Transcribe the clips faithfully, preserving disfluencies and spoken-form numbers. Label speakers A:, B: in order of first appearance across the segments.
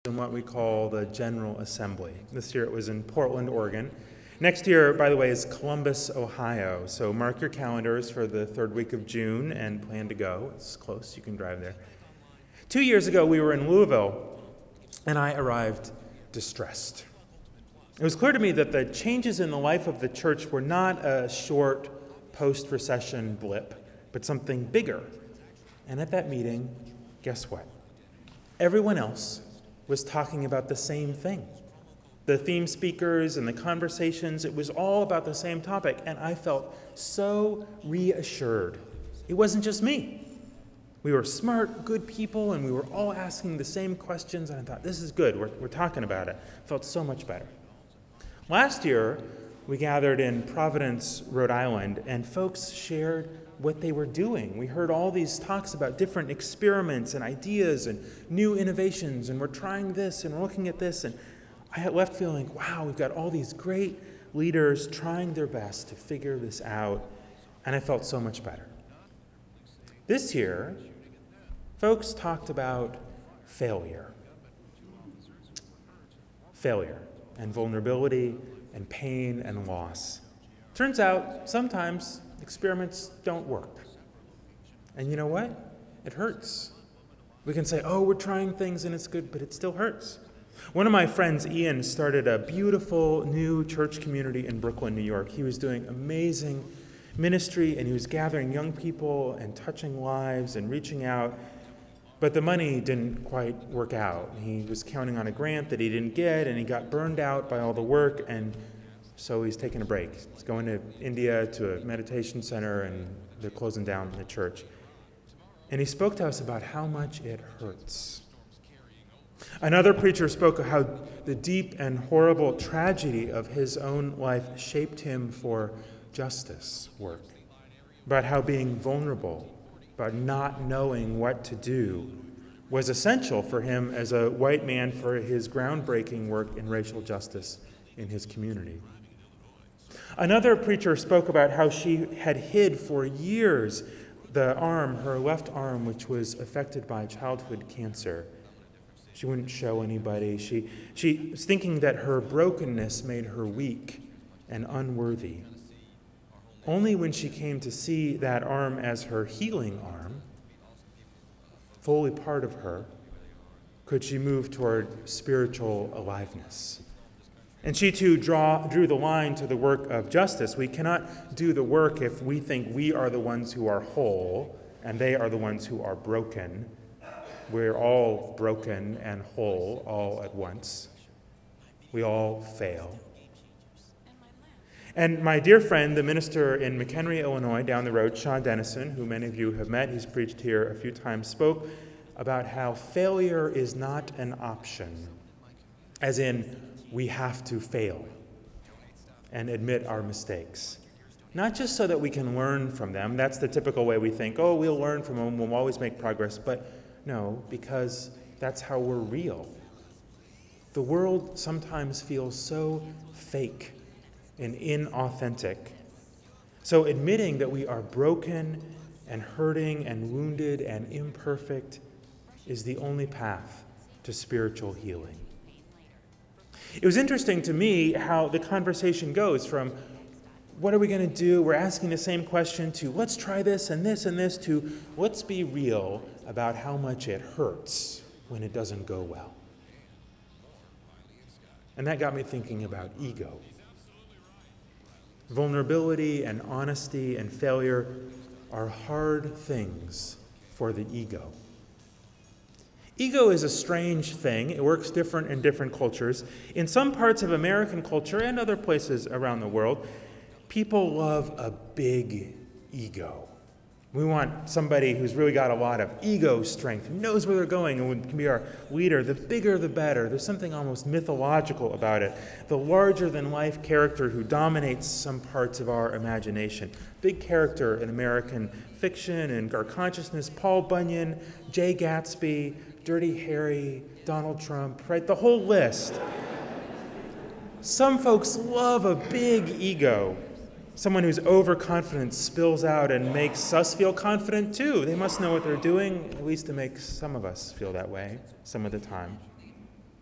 A: in what we call the General Assembly. This year it was in Portland, Oregon. Next year, by the way, is Columbus, Ohio. So mark your calendars for the third week of June and plan to go. It's close, you can drive there. Two years ago, we were in Louisville, and I arrived distressed. It was clear to me that the changes in the life of the church were not a short post-recession blip, but something bigger. And at that meeting, guess what? Everyone else was talking about the same thing. The theme speakers and the conversations, it was all about the same topic, and I felt so reassured. It wasn't just me. We were smart, good people, and we were all asking the same questions, and I thought, this is good, we're, we're talking about it. I felt so much better. Last year, we gathered in Providence, Rhode Island, and folks shared what they were doing. We heard all these talks about different experiments and ideas and new innovations, and we're trying this and we're looking at this, and I had left feeling, wow, we've got all these great leaders trying their best to figure this out, and I felt so much better. This year, folks talked about failure. Failure and vulnerability and pain and loss. Turns out, sometimes experiments don't work. And you know what? It hurts. We can say, oh, we're trying things and it's good, but it still hurts. One of my friends, Ian, started a beautiful new church community in Brooklyn, New York. He was doing amazing ministry, and he was gathering young people and touching lives and reaching out. But the money didn't quite work out. He was counting on a grant that he didn't get, and he got burned out by all the work, and so he's taking a break. He's going to India to a meditation center, and they're closing down the church. And he spoke to us about how much it hurts. Another preacher spoke of how the deep and horrible tragedy of his own life shaped him for justice work, about how being vulnerable, about not knowing what to do, was essential for him as a white man for his groundbreaking work in racial justice in his community. Another preacher spoke about how she had hid for years the arm, her left arm, which was affected by childhood cancer. She wouldn't show anybody. She, she was thinking that her brokenness made her weak and unworthy. Only when she came to see that arm as her healing arm, fully part of her, could she move toward spiritual aliveness. And she too draw, drew the line to the work of justice. We cannot do the work if we think we are the ones who are whole and they are the ones who are broken. We're all broken and whole all at once. We all fail. And my dear friend, the minister in McHenry, Illinois, down the road, Sean Dennison, who many of you have met, he's preached here a few times, spoke about how failure is not an option, as in, we have to fail and admit our mistakes. Not just so that we can learn from them. That's the typical way we think, oh, we'll learn from them, we'll always make progress. But no, because that's how we're real. The world sometimes feels so fake and inauthentic. So admitting that we are broken and hurting and wounded and imperfect is the only path to spiritual healing. It was interesting to me how the conversation goes from what are we going to do? We're asking the same question to let's try this and this and this to let's be real about how much it hurts when it doesn't go well. And that got me thinking about ego. Vulnerability and honesty and failure are hard things for the ego. Ego is a strange thing. It works different in different cultures. In some parts of American culture and other places around the world, people love a big ego. We want somebody who's really got a lot of ego strength, who knows where they're going and can be our leader. The bigger, the better. There's something almost mythological about it. The larger-than-life character who dominates some parts of our imagination. Big character in American fiction and our consciousness, Paul Bunyan, Jay Gatsby, Dirty Harry, Donald Trump, right? The whole list. Some folks love a big ego. Someone who's overconfident spills out and makes us feel confident too. They must know what they're doing, at least to make some of us feel that way some of the time.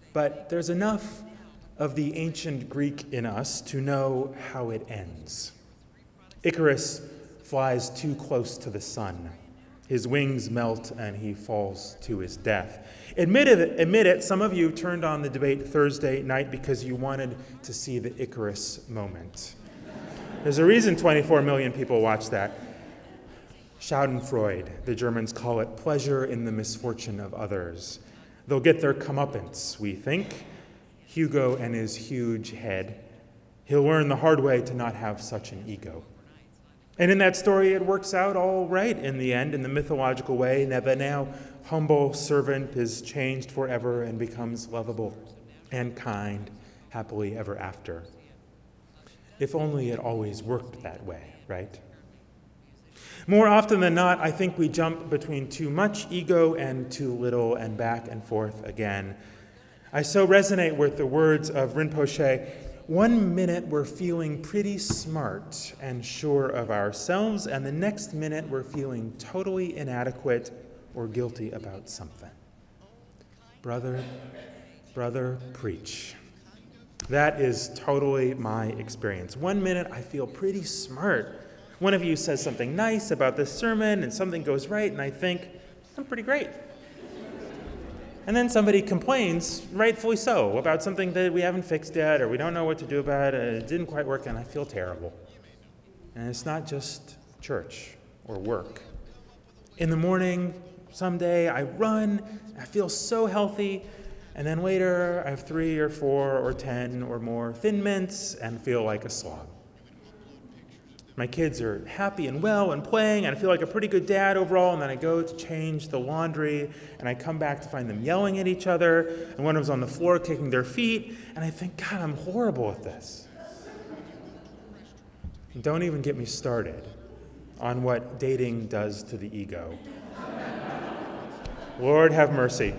A: but there's enough of the ancient Greek in us to know how it ends. Icarus flies too close to the sun. His wings melt and he falls to his death. Admit it, admit it, some of you turned on the debate Thursday night because you wanted to see the Icarus moment. There's a reason twenty-four million people watch that. Schadenfreude, the Germans call it, pleasure in the misfortune of others. They'll get their comeuppance, we think. Hugo and his huge head. He'll learn the hard way to not have such an ego. And in that story, it works out all right in the end, in the mythological way. Now, the now humble servant is changed forever and becomes lovable and kind, happily ever after. If only it always worked that way, right? More often than not, I think we jump between too much ego and too little and back and forth again. I so resonate with the words of Rinpoche. One minute we're feeling pretty smart and sure of ourselves, and the next minute we're feeling totally inadequate or guilty about something. Brother, brother, preach. That is totally my experience. One minute I feel pretty smart. One of you says something nice about this sermon, and something goes right, and I think, I'm pretty great. And then somebody complains, rightfully so, about something that we haven't fixed yet, or we don't know what to do about it, it didn't quite work, and I feel terrible. And it's not just church or work. In the morning, someday, I run, I feel so healthy, and then later I have three or four or ten or more Thin Mints and feel like a slob. My kids are happy and well and playing, and I feel like a pretty good dad overall, and then I go to change the laundry, and I come back to find them yelling at each other, and one of them's on the floor kicking their feet, and I think, God, I'm horrible at this. And don't even get me started on what dating does to the ego. Lord have mercy.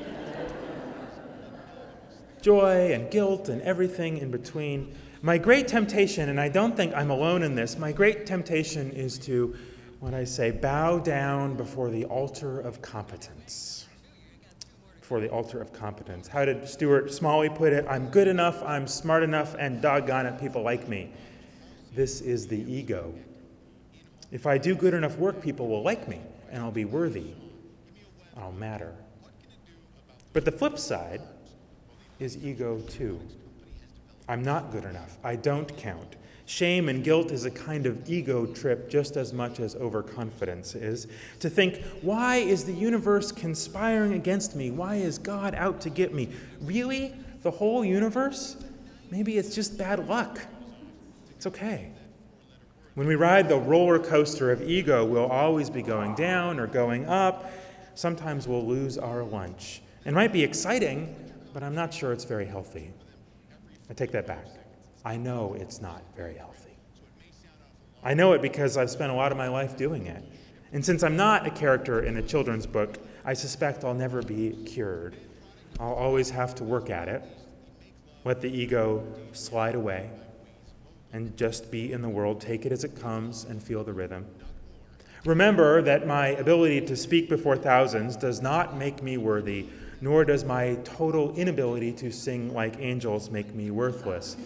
A: Joy and guilt and everything in between. My great temptation, and I don't think I'm alone in this, my great temptation is to, what I say, bow down before the altar of competence. Before the altar of competence. How did Stuart Smalley put it? I'm good enough, I'm smart enough, and doggone it, people like me. This is the ego. If I do good enough work, people will like me, and I'll be worthy. I'll matter. But the flip side is ego too. I'm not good enough. I don't count. Shame and guilt is a kind of ego trip just as much as overconfidence is. To think, why is the universe conspiring against me? Why is God out to get me? Really? The whole universe? Maybe it's just bad luck. It's okay. When we ride the roller coaster of ego, we'll always be going down or going up. Sometimes we'll lose our lunch. It might be exciting, but I'm not sure it's very healthy. I take that back. I know it's not very healthy. I know it because I've spent a lot of my life doing it. And since I'm not a character in a children's book, I suspect I'll never be cured. I'll always have to work at it, let the ego slide away, and just be in the world, take it as it comes, and feel the rhythm. Remember that my ability to speak before thousands does not make me worthy, nor does my total inability to sing like angels make me worthless.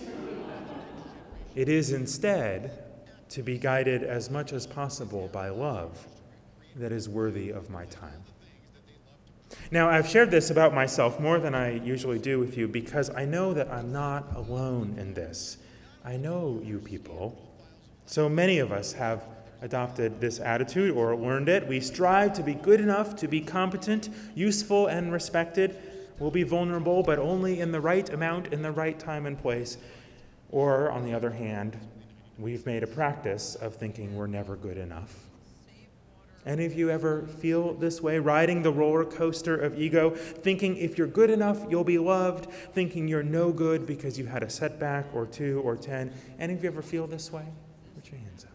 A: It is instead to be guided as much as possible by love that is worthy of my time. Now, I've shared this about myself more than I usually do with you because I know that I'm not alone in this. I know you people. So many of us have adopted this attitude or learned it. We strive to be good enough, to be competent, useful, and respected. We'll be vulnerable, but only in the right amount, in the right time and place. Or, on the other hand, we've made a practice of thinking we're never good enough. Any of you ever feel this way, riding the roller coaster of ego, thinking if you're good enough, you'll be loved, thinking you're no good because you had a setback or two or ten? Any of you ever feel this way? Put your hands up.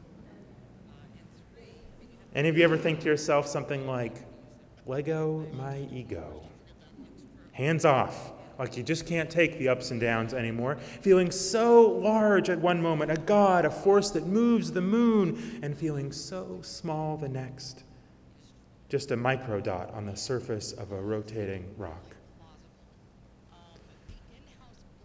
A: Any of you ever think to yourself something like, Lego my ego? Hands off, like you just can't take the ups and downs anymore. Feeling so large at one moment, a god, a force that moves the moon, and feeling so small the next. Just a microdot on the surface of a rotating rock.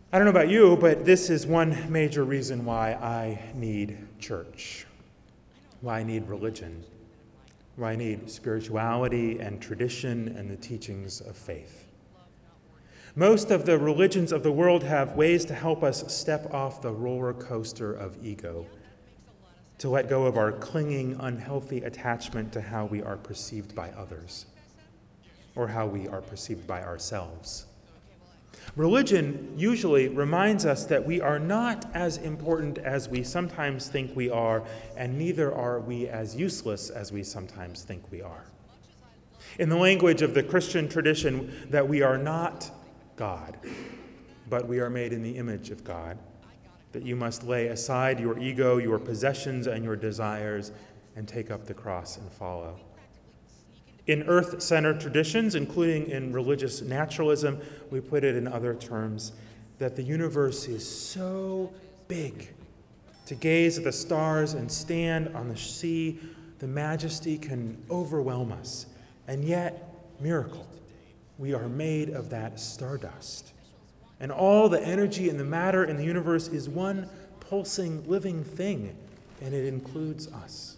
A: I don't know about you, but this is one major reason why I need church, why I need religion, why I need spirituality and tradition and the teachings of faith. Most of the religions of the world have ways to help us step off the roller coaster of ego, to let go of our clinging, unhealthy attachment to how we are perceived by others, or how we are perceived by ourselves. Religion usually reminds us that we are not as important as we sometimes think we are, and neither are we as useless as we sometimes think we are. In the language of the Christian tradition, that we are not God, but we are made in the image of God, that you must lay aside your ego, your possessions, and your desires, and take up the cross and follow. In earth-centered traditions, including in religious naturalism, we put it in other terms, that the universe is so big. To gaze at the stars and stand on the sea, the majesty can overwhelm us. And yet, miracle, we are made of that stardust. And all the energy and the matter in the universe is one pulsing, living thing, and it includes us.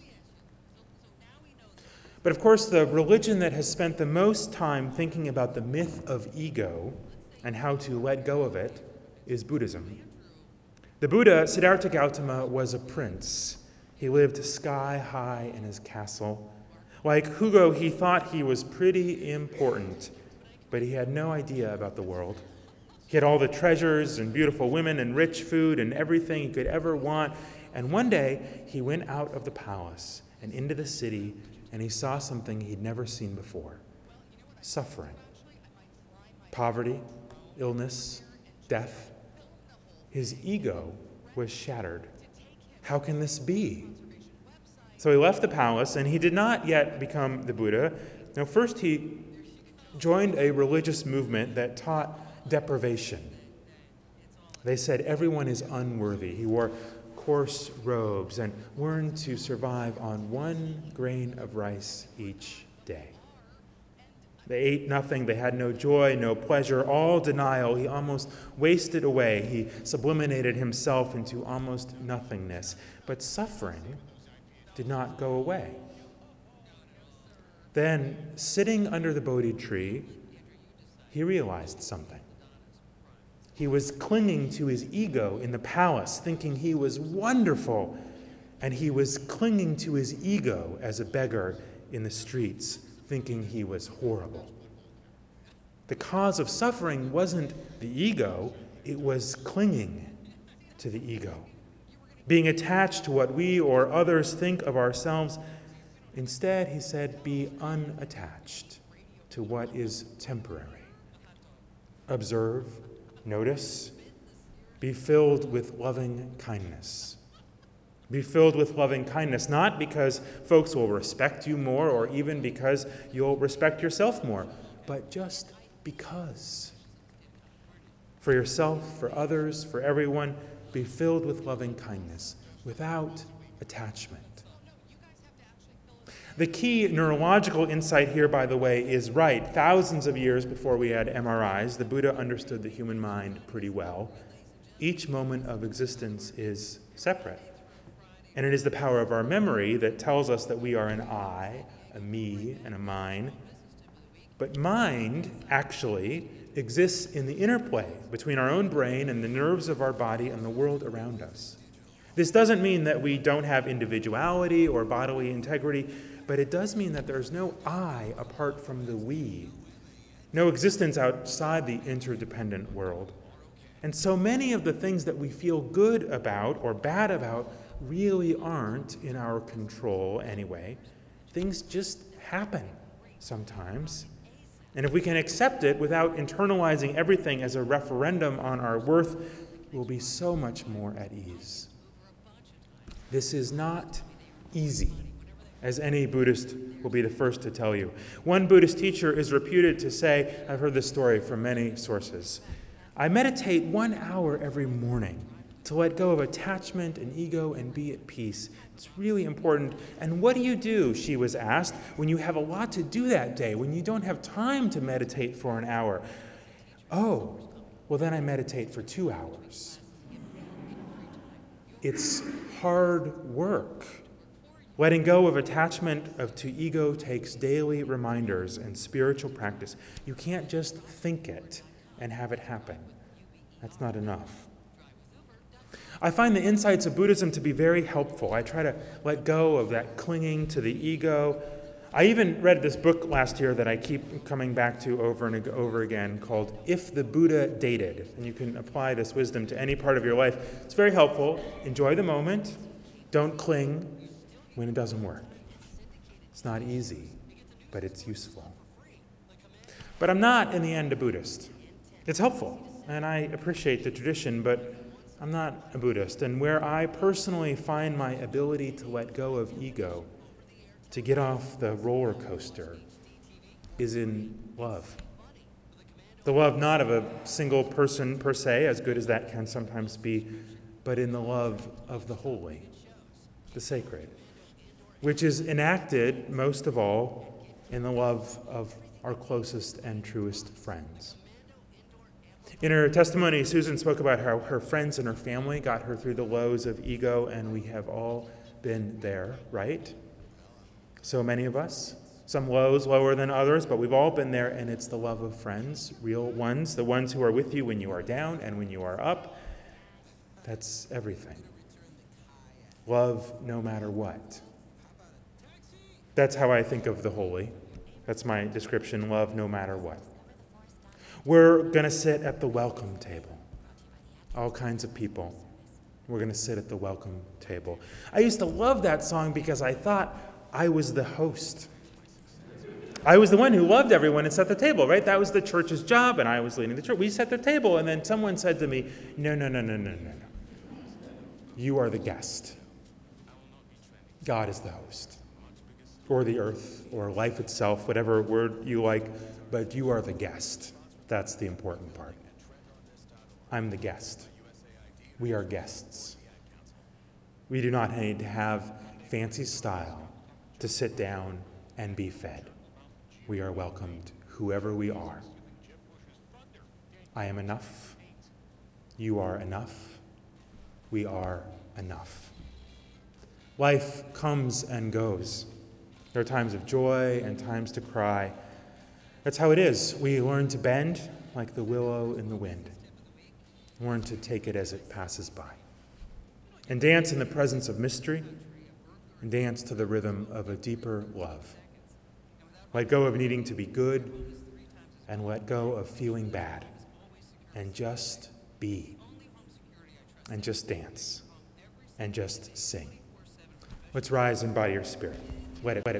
A: But of course, the religion that has spent the most time thinking about the myth of ego and how to let go of it is Buddhism. The Buddha, Siddhartha Gautama, was a prince. He lived sky high in his castle. Like Hugo, he thought he was pretty important, but he had no idea about the world. He had all the treasures and beautiful women and rich food and everything he could ever want. And one day, he went out of the palace and into the city, and he saw something he'd never seen before: suffering, poverty, illness, death. His ego was shattered. How can this be? So he left the palace, and he did not yet become the Buddha. Now, first he joined a religious movement that taught deprivation. They said everyone is unworthy. He wore coarse robes and learned to survive on one grain of rice each day. They ate nothing. They had no joy, no pleasure, all denial. He almost wasted away. He sublimated himself into almost nothingness. But suffering did not go away. Then, sitting under the Bodhi tree, he realized something. He was clinging to his ego in the palace, thinking he was wonderful, and he was clinging to his ego as a beggar in the streets, thinking he was horrible. The cause of suffering wasn't the ego, it was clinging to the ego, being attached to what we or others think of ourselves. Instead, he said, be unattached to what is temporary. Observe, notice, be filled with loving kindness. Be filled with loving kindness, not because folks will respect you more or even because you'll respect yourself more, but just because. For yourself, for others, for everyone, be filled with loving kindness without attachment. The key neurological insight here, by the way, is right. Thousands of years before we had M R Is, the Buddha understood the human mind pretty well. Each moment of existence is separate. And it is the power of our memory that tells us that we are an I, a me, and a mine. But mind, actually, exists in the interplay between our own brain and the nerves of our body and the world around us. This doesn't mean that we don't have individuality or bodily integrity, but it does mean that there's no I apart from the we, no existence outside the interdependent world. And so many of the things that we feel good about or bad about really aren't in our control anyway. Things just happen sometimes. And if we can accept it without internalizing everything as a referendum on our worth, we'll be so much more at ease. This is not easy, as any Buddhist will be the first to tell you. One Buddhist teacher is reputed to say, I've heard this story from many sources, I meditate one hour every morning to let go of attachment and ego and be at peace. It's really important. And what do you do, she was asked, when you have a lot to do that day, when you don't have time to meditate for an hour? Oh, Well, then I meditate for two hours. It's hard work. Letting go of attachment of, to ego takes daily reminders and spiritual practice. You can't just think it and have it happen. That's not enough. I find the insights of Buddhism to be very helpful. I try to let go of that clinging to the ego. I even read this book last year that I keep coming back to over and over again called If the Buddha Dated. And you can apply this wisdom to any part of your life. It's very helpful. Enjoy the moment. Don't cling when it doesn't work. It's not easy, but it's useful. But I'm not, in the end, a Buddhist. It's helpful, and I appreciate the tradition, but I'm not a Buddhist. And where I personally find my ability to let go of ego, to get off the roller coaster, is in love. The love not of a single person per se, as good as that can sometimes be, but in the love of the holy, the sacred, which is enacted most of all in the love of our closest and truest friends. In her testimony, Susan spoke about how her friends and her family got her through the lows of ego, and we have all been there, right? So many of us, some lows lower than others, but we've all been there, and it's the love of friends, real ones, the ones who are with you when you are down and when you are up. That's everything. Love no matter what. That's how I think of the holy. That's my description, love no matter what. We're going to sit at the welcome table. All kinds of people. We're going to sit at the welcome table. I used to love that song because I thought I was the host. I was the one who loved everyone and set the table, right? That was the church's job, and I was leading the church. We set the table, and then someone said to me, no, no, no, no, no, no, no. You are the guest. God is the host. Or the earth, or life itself, whatever word you like, but you are the guest. That's the important part. I'm the guest. We are guests. We do not need to have fancy style to sit down and be fed. We are welcomed whoever we are. I am enough. You are enough. We are enough. Life comes and goes. There are times of joy and times to cry. That's how it is. We learn to bend like the willow in the wind. Learn to take it as it passes by. And dance in the presence of mystery, and dance to the rhythm of a deeper love. Let go of needing to be good, and let go of feeling bad. And just be. And just dance. And just sing. Let's rise and body your spirit. Let it, let it